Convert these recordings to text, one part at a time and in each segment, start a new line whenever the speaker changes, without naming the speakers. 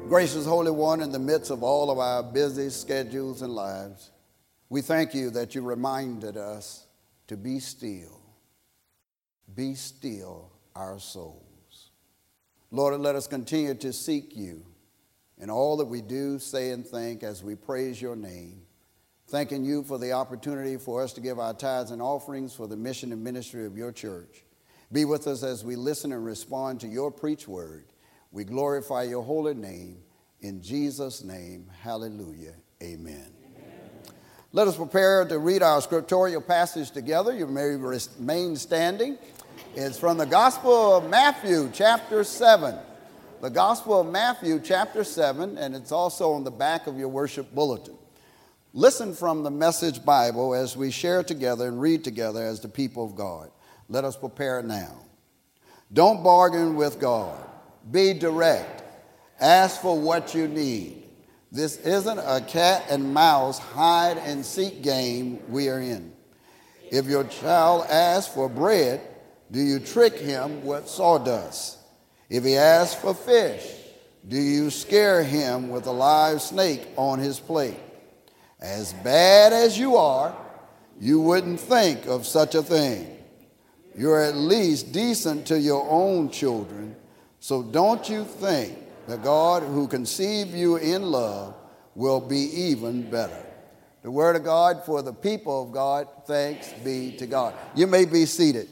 Gracious Holy One, in the midst of all of our busy schedules and lives, we thank you that you reminded us to be still. Be still our souls. Lord, let us continue to seek you in all that we do, say, and think as we praise your name, thanking you for the opportunity for us to give our tithes and offerings for the mission and ministry of your church. Be with us as we listen and respond to your preached word. We glorify your holy name. In Jesus' name, hallelujah, amen. Let us prepare to read our scriptorial passage together. You may remain standing. It's from the Gospel of Matthew, chapter 7. The Gospel of Matthew, chapter 7, and it's also on the back of your worship bulletin. Listen from the Message Bible as we share together and read together as the people of God. Let us prepare now. Don't bargain with God. Be direct. Ask for what you need. This isn't a cat and mouse hide and seek game we are in. If your child asks for bread, do you trick him with sawdust? If he asks for fish, do you scare him with a live snake on his plate? As bad as you are, you wouldn't think of such a thing. You're at least decent to your own children, so don't you think the God who conceived you in love will be even better. The word of God for the people of God. Thanks be to God. You may be seated.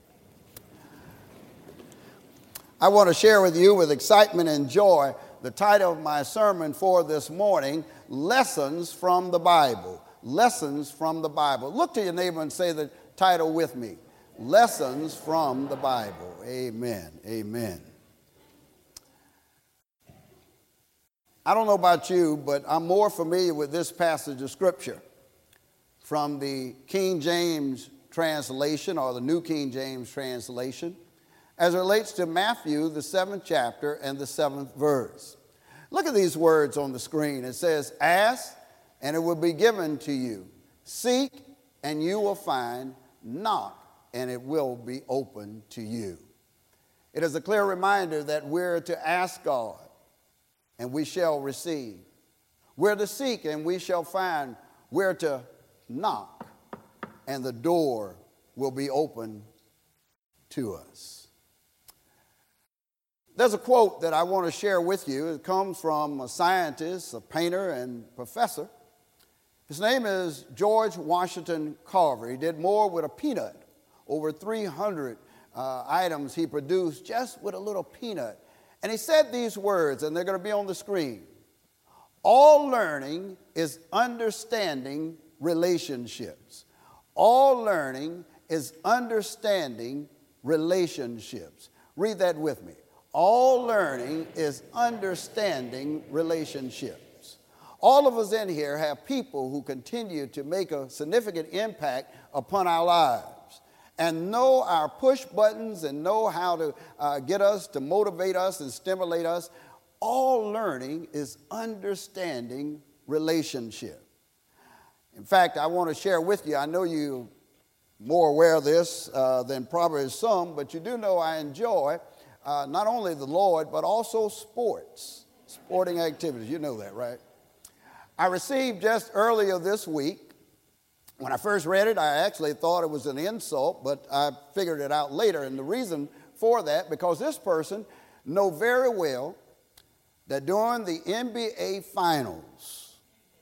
I want to share with you with excitement and joy the title of my sermon for this morning, Lessons from the Bible. Lessons from the Bible. Look to your neighbor and say the title with me. Lessons from the Bible. Amen. Amen. I don't know about you, but I'm more familiar with this passage of Scripture from the King James translation or the New King James translation as it relates to Matthew, the 7th chapter and the 7th verse. Look at these words on the screen. It says, ask and it will be given to you. Seek and you will find. Knock and it will be open to you. It is a clear reminder that we're to ask God and we shall receive. We're to seek and we shall find. We're to knock and the door will be open to us. There's a quote that I want to share with you. It comes from a scientist, a painter, and professor. His name is George Washington Carver. He did more with a peanut. Over 300 items he produced just with a little peanut. And he said these words, and they're going to be on the screen. All learning is understanding relationships. All learning is understanding relationships. Read that with me. All learning is understanding relationships. All of us in here have people who continue to make a significant impact upon our lives and know our push buttons and know how to get us to motivate us and stimulate us. All learning is understanding relationship. In fact, I want to share with you, I know you're more aware of this than probably some, but you do know I enjoy not only the Lord, but also sporting activities. You know that, right? I received just earlier this week, when I first read it, I actually thought it was an insult, but I figured it out later. And the reason for that, because this person know very well that during the NBA Finals,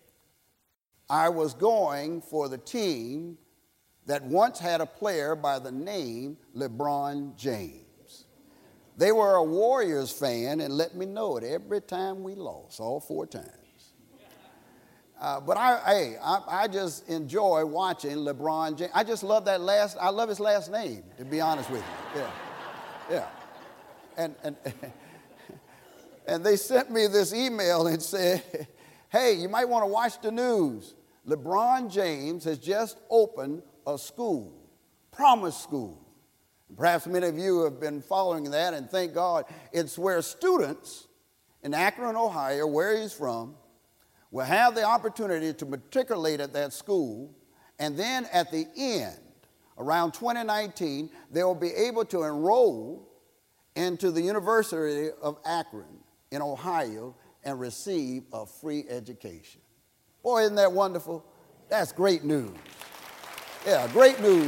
I was going for the team that once had a player by the name LeBron James. They were a Warriors fan and let me know it every time we lost, all 4 times. But I just enjoy watching LeBron James. I just love I love his last name, to be honest with you. Yeah. And they sent me this email and said, hey, you might want to watch the news. LeBron James has just opened a school, Promise School. Perhaps many of you have been following that, and thank God it's where students in Akron, Ohio, where he's from, will have the opportunity to matriculate at that school, and then at the end, around 2019, they will be able to enroll into the University of Akron in Ohio and receive a free education. Boy, isn't that wonderful? That's great news. Yeah, great news.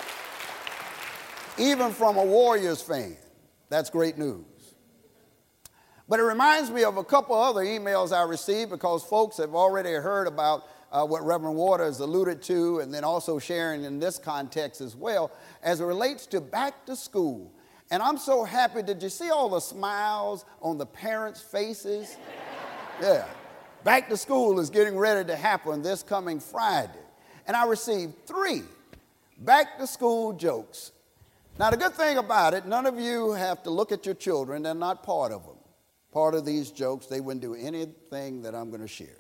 Even from a Warriors fan, that's great news. But it reminds me of a couple other emails I received because folks have already heard about what Reverend Waters alluded to, and then also sharing in this context as well, as it relates to back to school. And I'm so happy. Did you see all the smiles on the parents' faces? Yeah. Back to school is getting ready to happen this coming Friday. And I received 3 back to school jokes. Now, the good thing about it, none of you have to look at your children. They're not part of them. Part of these jokes, they wouldn't do anything that I'm going to share.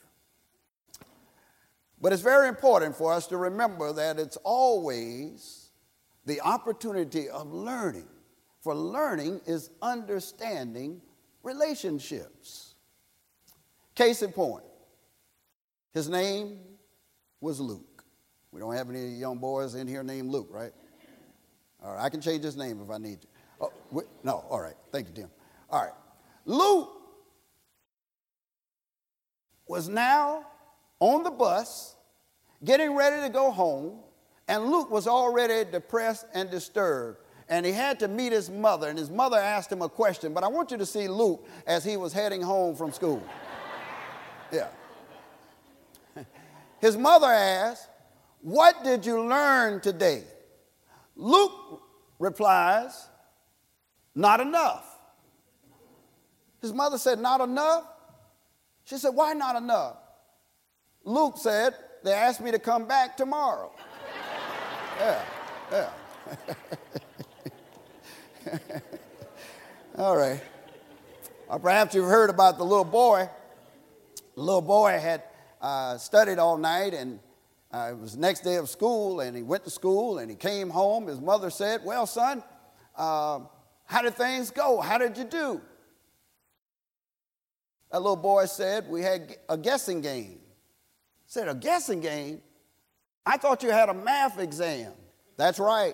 But it's very important for us to remember that it's always the opportunity of learning. For learning is understanding relationships. Case in point, his name was Luke. We don't have any young boys in here named Luke, right? All right, I can change his name if I need to. Oh, no, all right. Thank you, Tim. All right. Luke was now on the bus, getting ready to go home, and Luke was already depressed and disturbed, and he had to meet his mother, and his mother asked him a question, but I want you to see Luke as he was heading home from school. Yeah. His mother asked, "What did you learn today?" Luke replies, "Not enough." His mother said, "Not enough?" She said, "Why not enough?" Luke said, "They asked me to come back tomorrow." Yeah. All right. Or perhaps you've heard about the little boy. The little boy had studied all night, and it was the next day of school, and he went to school, and he came home. His mother said, "Well, son, how did things go? How did you do?" That little boy said, "We had a guessing game." I said, "A guessing game? I thought you had a math exam." "That's right."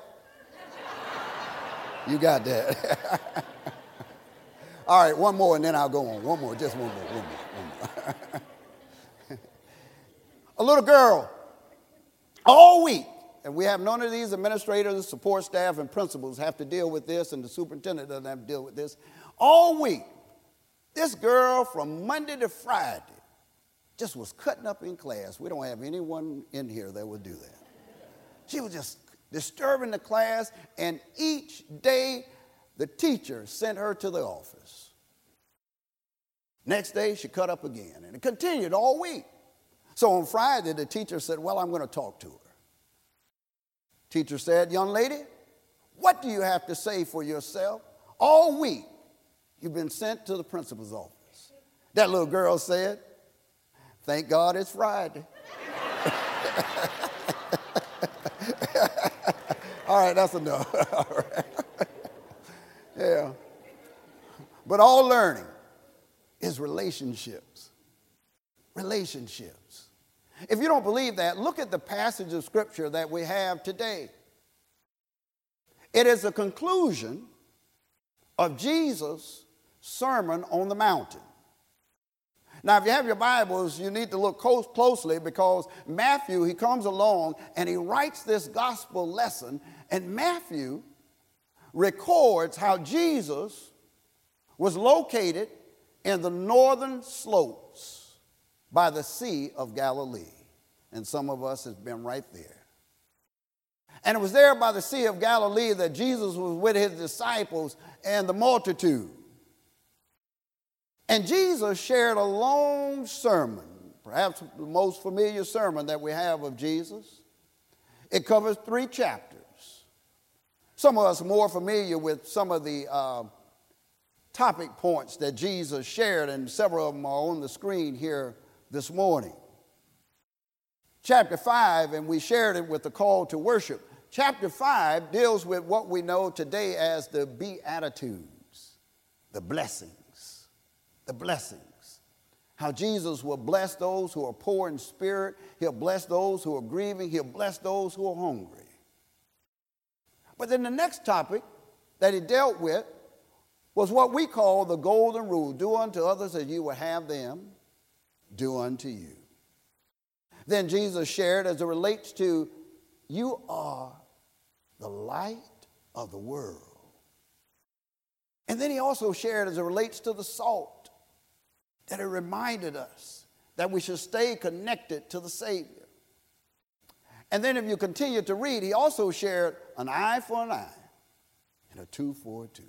You got that. All right, one more and then I'll go on. One more, just one more. A little girl, all week, and we have none of these administrators, support staff, and principals have to deal with this, and the superintendent doesn't have to deal with this. All week, this girl from Monday to Friday just was cutting up in class. We don't have anyone in here that would do that. She was just disturbing the class, and each day the teacher sent her to the office. Next day, she cut up again, and it continued all week. So on Friday, the teacher said, "Well, I'm going to talk to her." Teacher said, "Young lady, what do you have to say for yourself? All week, you've been sent to the principal's office." That little girl said, "Thank God it's Friday." All right, that's enough. All right. Yeah. But all learning is relationships. Relationships. If you don't believe that, look at the passage of Scripture that we have today. It is a conclusion of Jesus' Sermon on the Mountain. Now, if you have your Bibles, you need to look closely because Matthew, he comes along and he writes this gospel lesson, and Matthew records how Jesus was located in the northern slopes by the Sea of Galilee. And some of us have been right there. And it was there by the Sea of Galilee that Jesus was with his disciples and the multitude. And Jesus shared a long sermon, perhaps the most familiar sermon that we have of Jesus. It covers 3 chapters. Some of us are more familiar with some of the topic points that Jesus shared, and several of them are on the screen here this morning. Chapter 5, and we shared it with the call to worship. Chapter 5 deals with what we know today as the Beatitudes, the blessings. The blessings. How Jesus will bless those who are poor in spirit. He'll bless those who are grieving. He'll bless those who are hungry. But then the next topic that he dealt with was what we call the golden rule. Do unto others as you would have them do unto you. Then Jesus shared as it relates to, you are the light of the world. And then he also shared as it relates to the salt, that it reminded us that we should stay connected to the Savior. And then if you continue to read, he also shared an eye for an eye and a tooth for a tooth.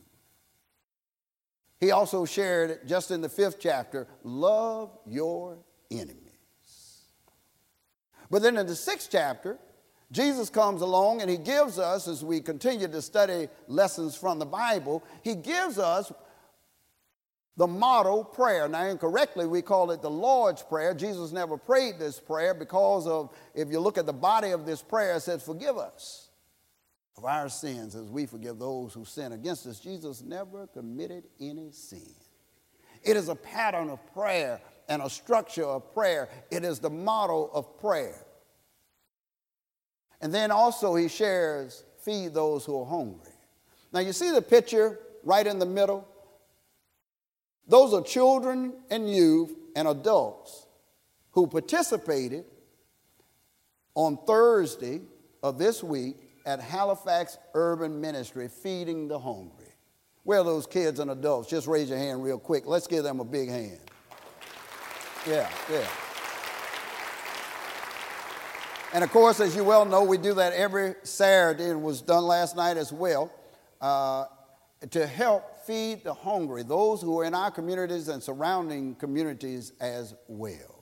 He also shared, just in the 5th chapter, love your enemies. But then in the 6th chapter, Jesus comes along and he gives us, as we continue to study lessons from the Bible, he gives us the model prayer. Now, incorrectly, we call it the Lord's Prayer. Jesus never prayed this prayer because of, if you look at the body of this prayer, it says, forgive us of our sins as we forgive those who sin against us. Jesus never committed any sin. It is a pattern of prayer and a structure of prayer. It is the model of prayer. And then also he shares, feed those who are hungry. Now you see the picture right in the middle? Those are children and youth and adults who participated on Thursday of this week at Halifax Urban Ministry, feeding the hungry. Where are those kids and adults? Just raise your hand real quick. Let's give them a big hand. Yeah. And of course, as you well know, we do that every Saturday, and was done last night as well, to help feed the hungry, those who are in our communities and surrounding communities as well.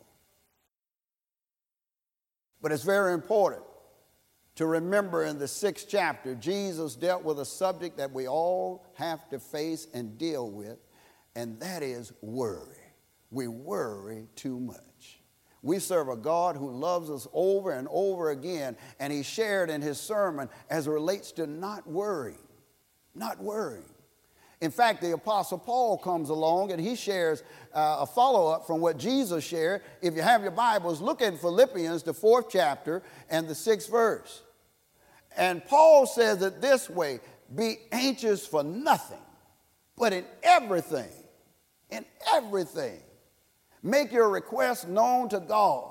But it's very important to remember in the 6th chapter, Jesus dealt with a subject that we all have to face and deal with, and that is worry. We worry too much. We serve a God who loves us over and over again, and he shared in his sermon as it relates to not worrying. In fact, the Apostle Paul comes along and he shares a follow-up from what Jesus shared. If you have your Bibles, look at Philippians, the 4th chapter and the 6th verse. And Paul says it this way, be anxious for nothing, but in everything, make your requests known to God.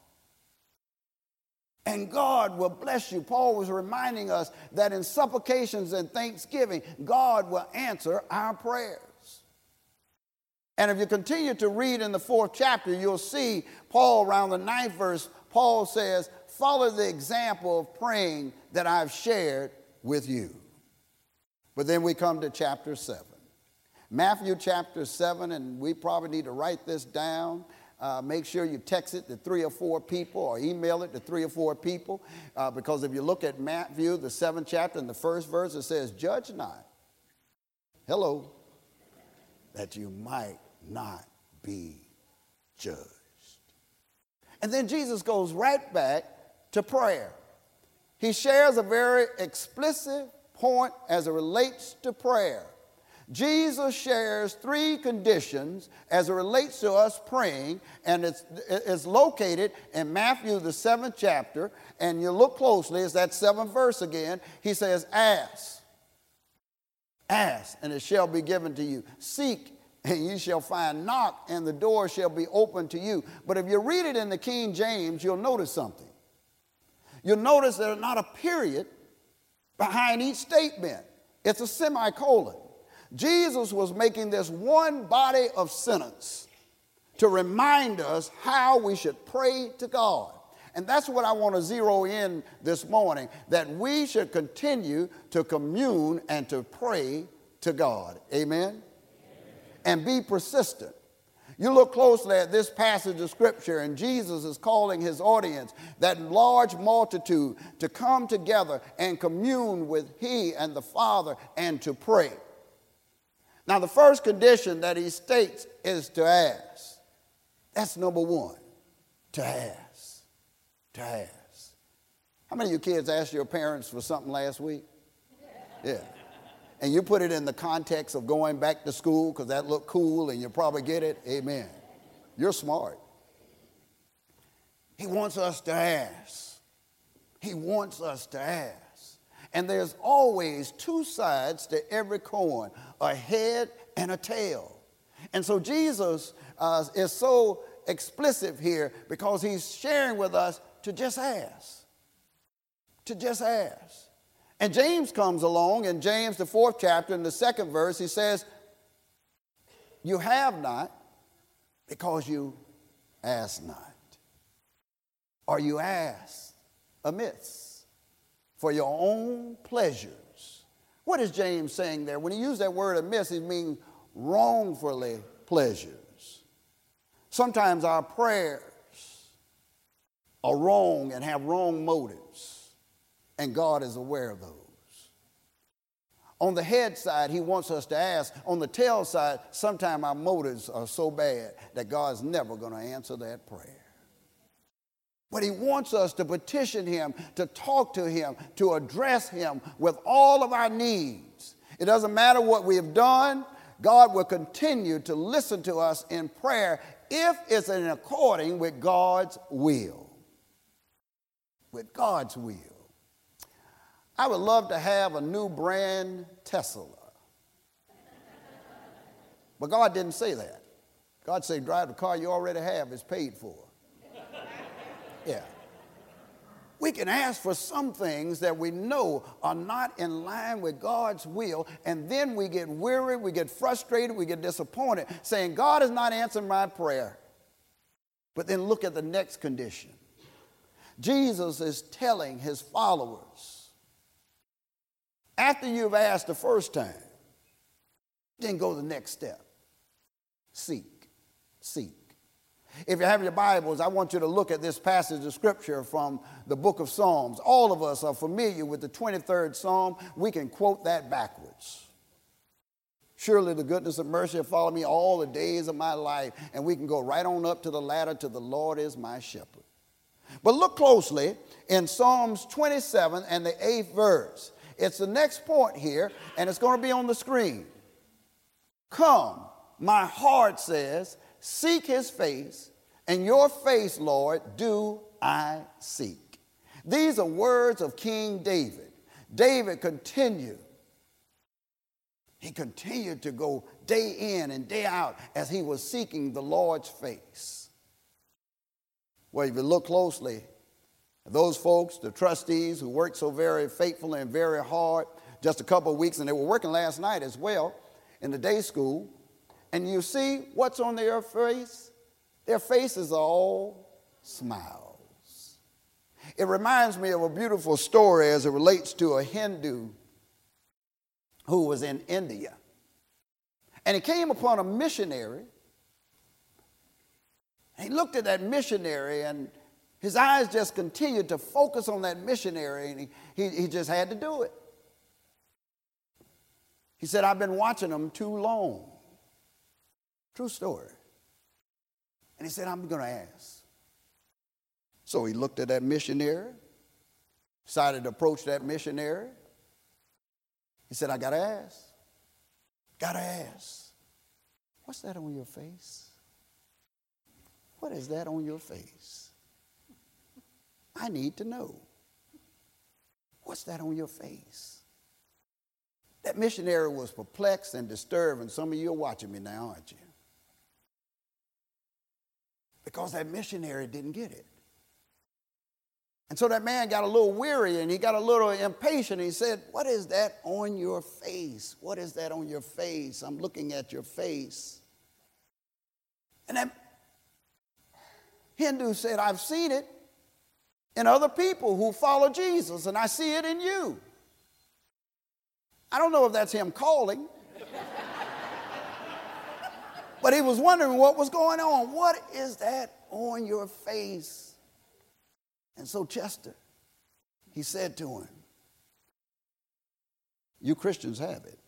And God will bless you. Paul was reminding us that in supplications and thanksgiving, God will answer our prayers. And if you continue to read in the 4th chapter, you'll see Paul around the 9th verse, Paul says, follow the example of praying that I've shared with you. But then we come to chapter 7. Matthew chapter 7, and we probably need to write this down. Make sure you text it to 3 or 4 people or email it to 3 or 4 people. Because if you look at Matthew, the 7th chapter and the 1st verse, it says, judge not. Hello. That you might not be judged. And then Jesus goes right back to prayer. He shares a very explicit point as it relates to prayer. Jesus shares 3 conditions as it relates to us praying, and it's located in Matthew, the 7th chapter, and you look closely, it's that 7th verse again. He says, ask, and it shall be given to you. Seek, and you shall find. Knock, and the door shall be opened to you. But if you read it in the King James, you'll notice something. You'll notice there's not a period behind each statement. It's a semicolon. Jesus was making this one body of sentence to remind us how we should pray to God. And that's what I want to zero in this morning, that we should continue to commune and to pray to God. Amen? And be persistent. You look closely at this passage of Scripture, and Jesus is calling his audience, that large multitude, to come together and commune with he and the Father and to pray. Now, the first condition that he states is to ask. That's number 1, to ask. To ask. How many of you kids asked your parents for something last week? Yeah. And you put it in the context of going back to school because that looked cool and you probably get it? Amen. You're smart. He wants us to ask. He wants us to ask. And there's always 2 sides to every coin, a head and a tail. And so Jesus is so explicit here because he's sharing with us to just ask. To just ask. And James comes along in James, the 4th chapter, in the 2nd verse, he says, you have not because you ask not. Or you ask amiss for your own pleasures. What is James saying there? When he used that word amiss, he means wrongfully pleasures. Sometimes our prayers are wrong and have wrong motives, and God is aware of those. On the head side, he wants us to ask. On the tail side, sometimes our motives are so bad that God's never going to answer that prayer. But he wants us to petition him, to talk to him, to address him with all of our needs. It doesn't matter what we have done, God will continue to listen to us in prayer if it's in according with God's will. With God's will. I would love to have a new brand Tesla. But God didn't say that. God said, drive the car you already have, it's paid for. Yeah. We can ask for some things that we know are not in line with God's will, and then we get weary, we get frustrated, we get disappointed, saying, God is not answering my prayer. But then look at the next condition. Jesus is telling his followers, after you've asked the first time, then go the next step. Seek. Seek. If you have your Bibles, I want you to look at this passage of Scripture from the book of Psalms. All of us are familiar with the 23rd Psalm. We can quote that backwards. Surely the goodness and mercy will follow me all the days of my life. And we can go right on up to the ladder to the Lord is my shepherd. But look closely in Psalms 27 and the 8th verse. It's the next point here, and it's going to be on the screen. Come, my heart says, seek his face, and your face, Lord, do I seek. These are words of King David. David continued. He continued to go day in and day out as he was seeking the Lord's face. Well, if you look closely, those folks, the trustees who worked so very faithfully and very hard, just a couple of weeks, and they were working last night as well in the day school, and you see what's on their face? Their faces are all smiles. It reminds me of a beautiful story as it relates to a Hindu who was in India. And he came upon a missionary. He looked at that missionary, and his eyes just continued to focus on that missionary, and he just had to do it. He said, I've been watching him too long. True story. And he said, I'm going to ask. So he looked at that missionary, decided to approach that missionary. He said, I got to ask. Got to ask. What's that on your face? What is that on your face? I need to know. What's that on your face? That missionary was perplexed and disturbed, and some of you are watching me now, aren't you? Because that missionary didn't get it. And so that man got a little weary and he got a little impatient. He said, what is that on your face? What is that on your face? I'm looking at your face. And that Hindu said, I've seen it in other people who follow Jesus, and I see it in you. I don't know if that's him calling. But he was wondering what was going on. What is that on your face? And so Chester, he said to him, you Christians have it.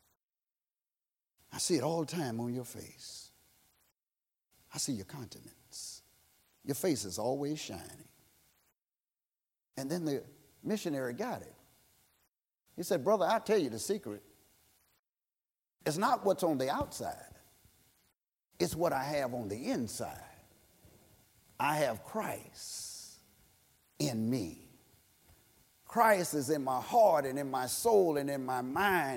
I see it all the time on your face. I see your countenance. Your face is always shining. And then the missionary got it. He said, brother, I'll tell you the secret. It's not what's on the outside. It's what I have on the inside. I have Christ in me. Christ is in my heart and in my soul and in my mind.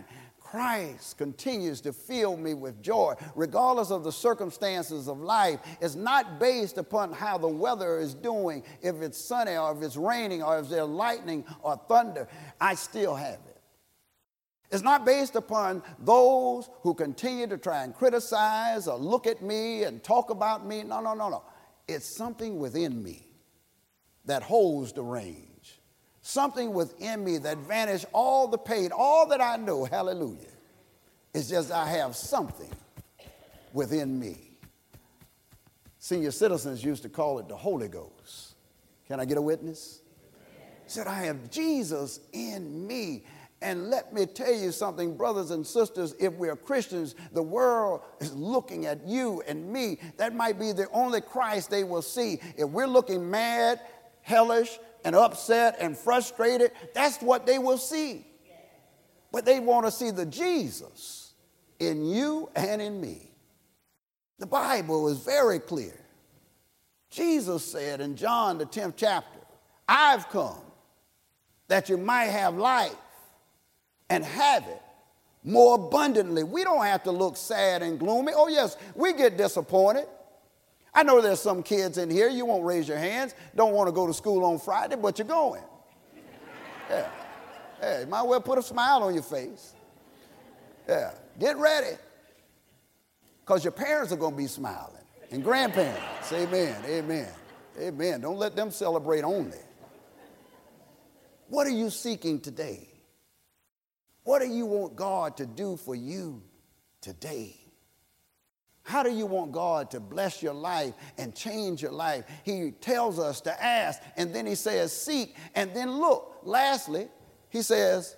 Christ continues to fill me with joy, regardless of the circumstances of life. It's not based upon how the weather is doing, if it's sunny or if it's raining or if there's lightning or thunder. I still have it. It's not based upon those who continue to try and criticize or look at me and talk about me. No. It's something within me that holds the range. Something within me that vanished all the pain, all that I know, hallelujah. It's just I have something within me. Senior citizens used to call it the Holy Ghost. Can I get a witness? He said, I have Jesus in me. And let me tell you something, brothers and sisters, if we're Christians, the world is looking at you and me. That might be the only Christ they will see. If we're looking mad, hellish, and upset and frustrated, that's what they will see. But they want to see the Jesus in you and in me. The Bible is very clear. Jesus said in John, the 10th chapter, I've come that you might have life and have it more abundantly. We don't have to look sad and gloomy. Oh, yes, we get disappointed. I know there's some kids in here, you won't raise your hands, don't want to go to school on Friday, but you're going. Yeah. Hey, you might well put a smile on your face. Yeah. Get ready. Because your parents are going to be smiling. And grandparents. Amen. Amen. Amen. Don't let them celebrate only. What are you seeking today? What do you want God to do for you today? How do you want God to bless your life and change your life? He tells us to ask, and then he says seek, and then look. Lastly, he says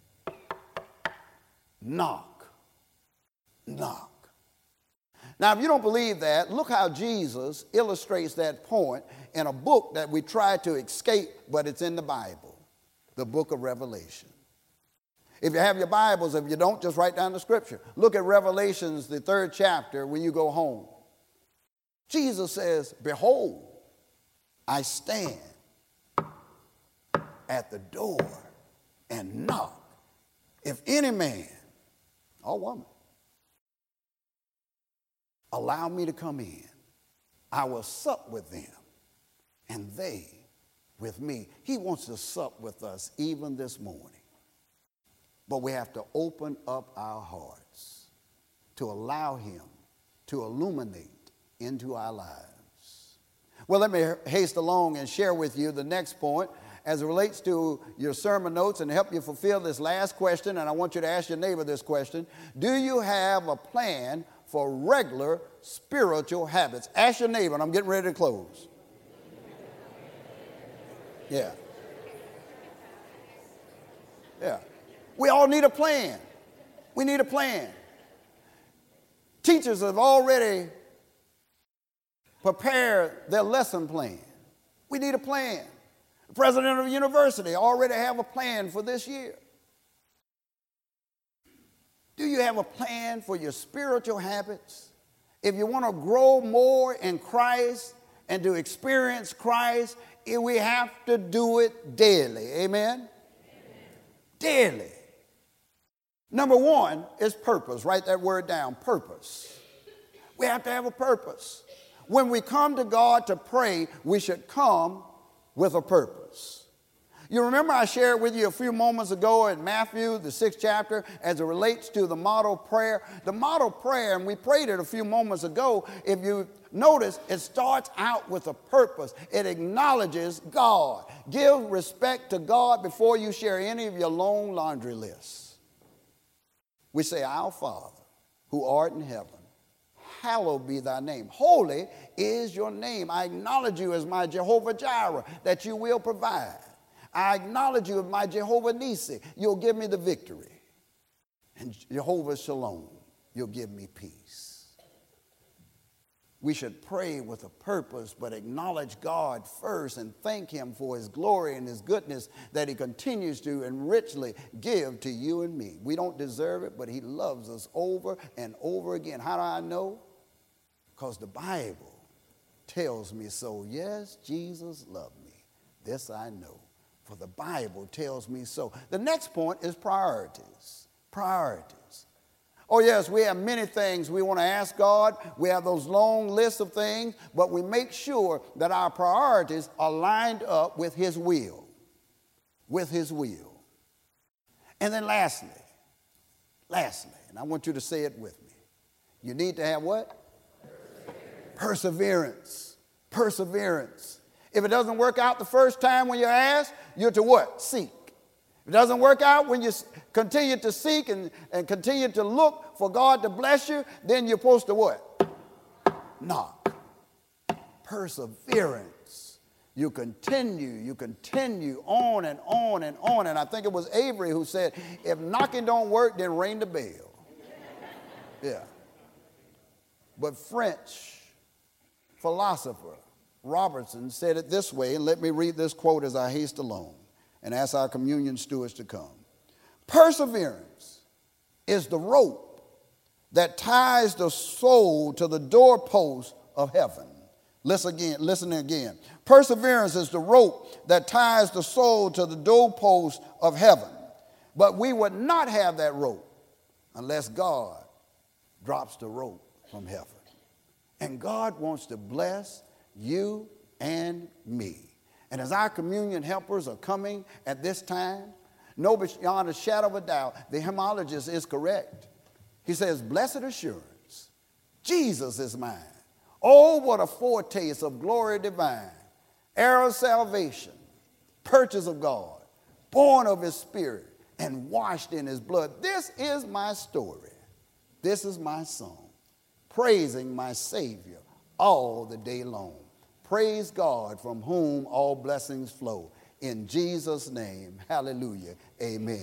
knock. Knock. Now, if you don't believe that, look how Jesus illustrates that point in a book that we try to escape, but it's in the Bible, the book of Revelation. If you have your Bibles, if you don't, just write down the scripture. Look at Revelations, the 3rd chapter, when you go home. Jesus says, behold, I stand at the door and knock. If any man or woman allow me to come in, I will sup with them and they with me. He wants to sup with us even this morning. But we have to open up our hearts to allow him to illuminate into our lives. Well, let me haste along and share with you the next point as it relates to your sermon notes and help you fulfill this last question. And I want you to ask your neighbor this question. Do you have a plan for regular spiritual habits? Ask your neighbor, and I'm getting ready to close. Yeah. Yeah. We all need a plan. We need a plan. Teachers have already prepared their lesson plan. We need a plan. The president of the university already have a plan for this year. Do you have a plan for your spiritual habits? If you want to grow more in Christ and to experience Christ, we have to do it daily. Amen? Daily. Number one is purpose. Write that word down, purpose. We have to have a purpose. When we come to God to pray, we should come with a purpose. You remember I shared with you a few moments ago in Matthew, the 6th chapter, as it relates to the model prayer. The model prayer, and we prayed it a few moments ago, if you notice, it starts out with a purpose. It acknowledges God. Give respect to God before you share any of your long laundry lists. We say, Our Father, who art in heaven, hallowed be thy name. Holy is your name. I acknowledge you as my Jehovah Jireh, that you will provide. I acknowledge you as my Jehovah Nissi. You'll give me the victory. And Jehovah Shalom, you'll give me peace. We should pray with a purpose, but acknowledge God first and thank him for his glory and his goodness that he continues to and richly give to you and me. We don't deserve it, but he loves us over and over again. How do I know? Because the Bible tells me so. Yes, Jesus loved me. This I know, for the Bible tells me so. The next point is priorities. Priorities. Oh, yes, we have many things we want to ask God. We have those long lists of things, but we make sure that our priorities are lined up with His will. With His will. And then lastly, and I want you to say it with me. You need to have what? Perseverance. Perseverance. If it doesn't work out the first time when you ask, you're to what? Seek. If it doesn't work out when you continue to seek and continue to look for God to bless you, then you're supposed to what? Knock. Perseverance. You continue on and on and on. And I think it was Avery who said, if knocking don't work, then ring the bell. Yeah. But French philosopher Robertson said it this way, and let me read this quote as I haste along and ask our communion stewards to come. Perseverance is the rope that ties the soul to the doorpost of heaven. Listen again. Perseverance is the rope that ties the soul to the doorpost of heaven. But we would not have that rope unless God drops the rope from heaven. And God wants to bless you and me. And as our communion helpers are coming at this time, know beyond a shadow of a doubt, the hymnologist is correct. He says, blessed assurance, Jesus is mine. Oh, what a foretaste of glory divine, heir of salvation, purchase of God, born of His Spirit, and washed in His blood. This is my story. This is my song, praising my Savior all the day long. Praise God, from whom all blessings flow. In Jesus' name, hallelujah, amen.